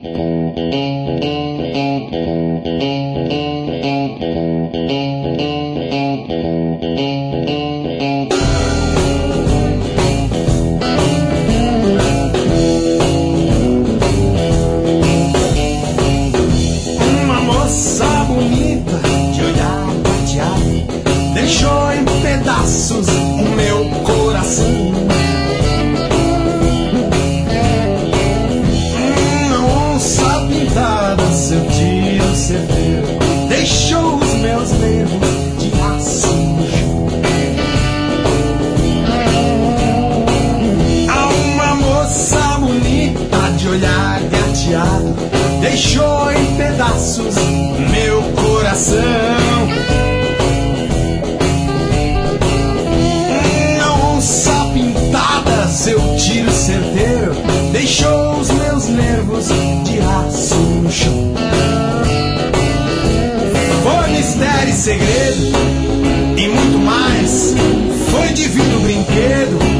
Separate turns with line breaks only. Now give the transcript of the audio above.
Uma moça bonita de olhar prateado deixou em pedaços o meu coração. Uma onça pintada, seu tiro certeiro deixou os meus nervos de aço no chão. Uma moça bonita de olhar prateado deixou em pedaços meu coração. Uma onça pintada, seu tiro certeiro deixou os meus nervos de aço no chão. Foi mistério e segredo e muito mais. Foi divino brinquedo